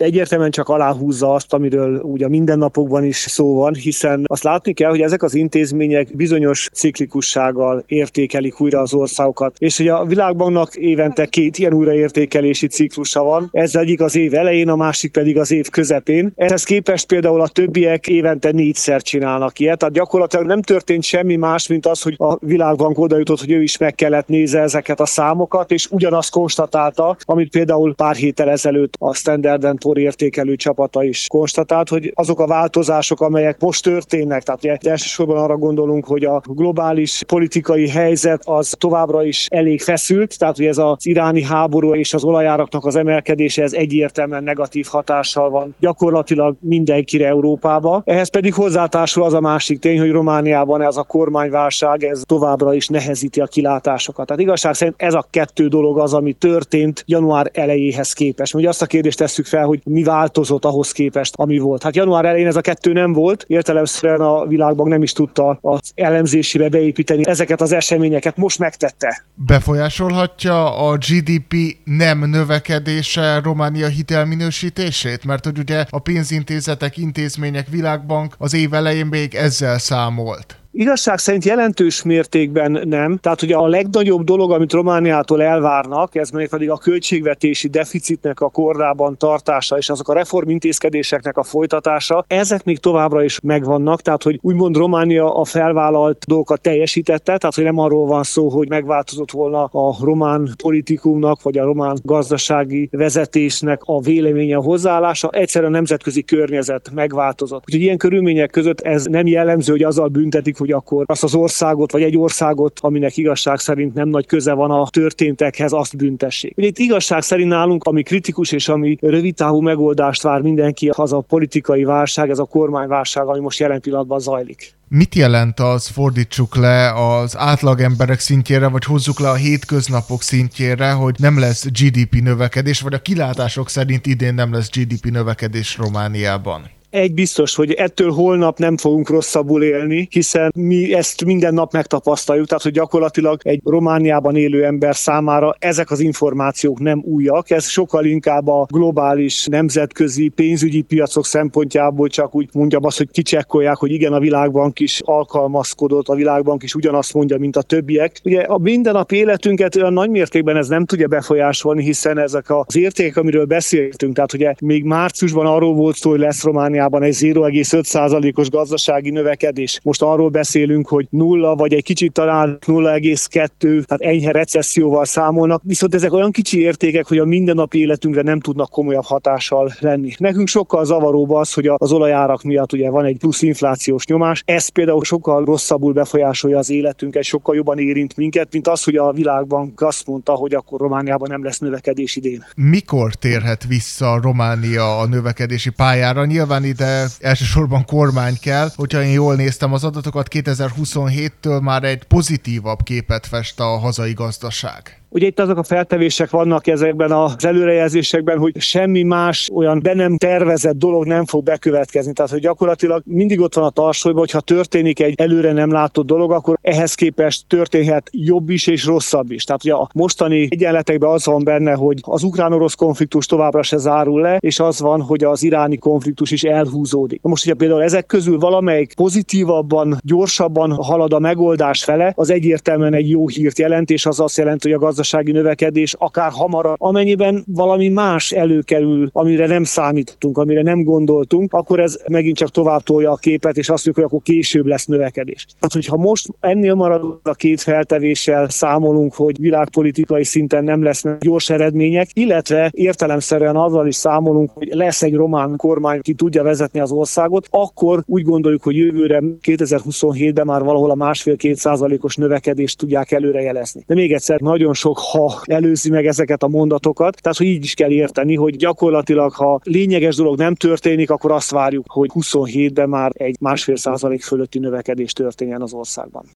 egyértelműen csak aláhúzza azt, amiről ugye a mindennapokban is szó van, hiszen azt látni kell, hogy ezek az intézmények bizonyos ciklikussággal értékelik újra az országokat. És ugye a Világbanknak évente 2 ilyen újraértékelési ciklusa van. Ez egyik az év elején, a másik pedig az év közepén. Ehhez képest például a többiek évente 4-szer csinálnak ilyet. Tehát gyakorlatilag nem történt semmi más, mint az, hogy a Világbank oda jutott, hogy ő is meg kellett nézze ezeket a számokat, és ugyanazt konstatálta, amit például pár héttel ezelőtt a Standard & Poor értékelő csapata is konstatált, hogy azok a változások, amelyek most történnek, tehát ugye elsősorban arra gondolunk, hogy a globális politikai helyzet az továbbra is elég feszült, tehát hogy ez az iráni háború és az olajáraknak az emelkedése, ez egyértelműen negatív hatással van gyakorlatilag mindenkire Európába. Ehhez pedig hozzátársul az a másik tény, hogy Romániában ez a kormányválság, ez továbbra is nehezíti a kilátásokat. Tehát igazság szerint ez a 2 dolog az, ami történt január elejéhez képest. Ugye azt a kérdést tesszük fel, hogy mi változott ahhoz képest, ami volt. Hát január elején ez a 2 nem volt, értelemszerűen a Világbank nem is tudta az elemzésébe beépíteni ezeket az eseményeket, most megtette. Befolyásolhatja a GDP nem növekedése Románia hitelminősítését? Mert hogy ugye a pénzintézetek, intézmények, Világbank az év elején még ezzel számolt. Igazság szerint jelentős mértékben nem. Tehát ugye a legnagyobb dolog, amit Romániától elvárnak, ez még pedig a költségvetési deficitnek a kordában tartása és azok a reformintézkedéseknek a folytatása, ezek még továbbra is megvannak, tehát hogy úgymond Románia a felvállalt dolgokat teljesítette, tehát hogy nem arról van szó, hogy megváltozott volna a román politikumnak vagy a román gazdasági vezetésnek a véleménye, a hozzáállása, egyszerűen a nemzetközi környezet megváltozott. Úgyhogy ilyen körülmények között ez nem jellemző, hogy azzal büntetik, hogy akkor azt az országot, vagy egy országot, aminek igazság szerint nem nagy köze van a történtekhez, azt büntessék. Ugye itt igazság szerint nálunk, ami kritikus és ami rövidtávú megoldást vár mindenki, az a politikai válság, ez a kormányválság, ami most jelen pillanatban zajlik. Mit jelent az, fordítsuk le az átlagemberek szintjére, vagy hozzuk le a hétköznapok szintjére, hogy nem lesz GDP növekedés, vagy a kilátások szerint idén nem lesz GDP növekedés Romániában? Egy biztos, hogy ettől holnap nem fogunk rosszabbul élni, hiszen mi ezt minden nap megtapasztaljuk, tehát hogy gyakorlatilag egy Romániában élő ember számára ezek az információk nem újak, ez sokkal inkább a globális nemzetközi pénzügyi piacok szempontjából csak úgy mondjam azt, hogy kicsekkolják, hogy igen, a Világbank is alkalmazkodott, a Világbank is ugyanazt mondja, mint a többiek. Ugye a mindennapi életünket olyan nagy mértékben ez nem tudja befolyásolni, hiszen ezek az értékek, amiről beszéltünk, tehát ugye még márciusban arról volt szó, hogy lesz Romániában egy 0,5%-os gazdasági növekedés. Most arról beszélünk, hogy 0 vagy egy kicsit talán 0,2, tehát enyhe recesszióval számolnak, viszont ezek olyan kicsi értékek, hogy a mindennapi életünkre nem tudnak komolyabb hatással lenni. Nekünk sokkal zavaróbb az, hogy az olajárak miatt ugye van egy plusz inflációs nyomás, ez például sokkal rosszabbul befolyásolja az életünket, sokkal jobban érint minket, mint az, hogy a Világbank azt mondta, hogy akkor Romániában nem lesz növekedés idén. Mikor térhet vissza Románia a növekedési pályára? Nyilván ide elsősorban kormány kell. Hogyha én jól néztem az adatokat, 2027-től már egy pozitívabb képet fest a hazai gazdaság. Ugye itt azok a feltevések vannak ezekben az előrejelzésekben, hogy semmi más olyan be nem tervezett dolog nem fog bekövetkezni. Tehát, hogy gyakorlatilag mindig ott van a tarsolyban, hogyha történik egy előre nem látott dolog, akkor ehhez képest történhet jobb is és rosszabb is. Tehát ugye a mostani egyenletekben az van benne, hogy az ukrán-orosz konfliktus továbbra se zárul le, és az van, hogy az iráni konfliktus is elhúzódik. Most ugye például ezek közül valamelyik pozitívabban, gyorsabban halad a megoldás fele, az egyértelműen egy jó hírt jelent, és az azt jelenti, hogy a gazdasági növekedés akár hamarabb, amennyiben valami más előkerül, amire nem számítottunk, amire nem gondoltunk, akkor ez megint csak tovább tolja a képet, és azt mondjuk, hogy akkor később lesz növekedés. Tehát, hogyha most ennél marad a 2 feltevéssel számolunk, hogy világpolitikai szinten nem lesznek gyors eredmények, illetve értelemszerűen azzal is számolunk, hogy lesz egy román kormány, ki tudja vezetni az országot, akkor úgy gondoljuk, hogy jövőre 2027-ben már valahol a 1,5-2%-os növekedést tudják előrejelezni. De még egyszer, nagyon sok ha előzi meg ezeket a mondatokat, tehát hogy így is kell érteni, hogy gyakorlatilag, ha lényeges dolog nem történik, akkor azt várjuk, hogy 27-ben már egy 1,5% fölötti növekedés történjen az országban.